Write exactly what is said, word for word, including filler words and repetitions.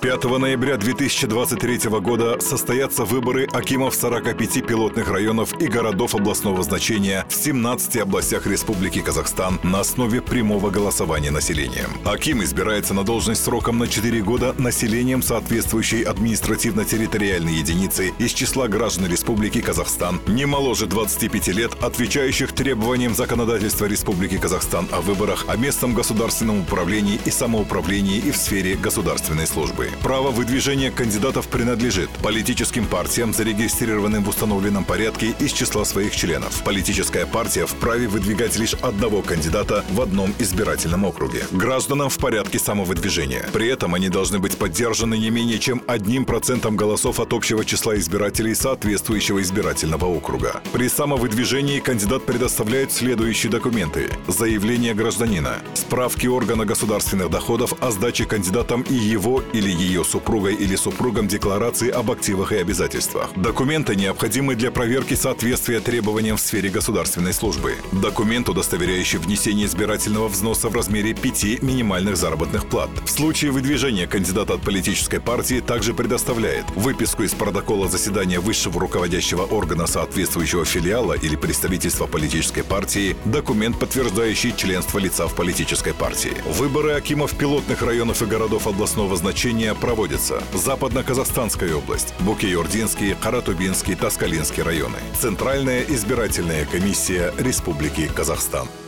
пятого ноября две тысячи двадцать третьего года состоятся выборы акимов сорока пяти пилотных районов и городов областного значения в семнадцати областях Республики Казахстан на основе прямого голосования населением. Аким избирается на должность сроком на четыре года населением соответствующей административно-территориальной единицы из числа граждан Республики Казахстан не моложе двадцати пяти лет, отвечающих требованиям законодательства Республики Казахстан о выборах, о местном государственном управлении и самоуправлении и в сфере государственной службы. Право выдвижения кандидатов принадлежит политическим партиям, зарегистрированным в установленном порядке из числа своих членов. Политическая партия вправе выдвигать лишь одного кандидата в одном избирательном округе. Гражданам в порядке самовыдвижения. При этом они должны быть поддержаны не менее чем одним процентом голосов от общего числа избирателей соответствующего избирательного округа. При самовыдвижении кандидат предоставляет следующие документы: заявление гражданина, справки органа государственных доходов о сдаче кандидатом и его или ее супругой или супругом декларации об активах и обязательствах. Документы необходимы для проверки соответствия требованиям в сфере государственной службы. Документ, удостоверяющий внесение избирательного взноса в размере пяти минимальных заработных плат. В случае выдвижения кандидата от политической партии также предоставляет выписку из протокола заседания высшего руководящего органа соответствующего филиала или представительства политической партии, документ, подтверждающий членство лица в политической партии. Выборы акимов пилотных районов и городов областного значения проводятся: Западно-Казахстанская область, Букейординский, Каратубинский, Таскалинский районы. Центральная избирательная комиссия Республики Казахстан.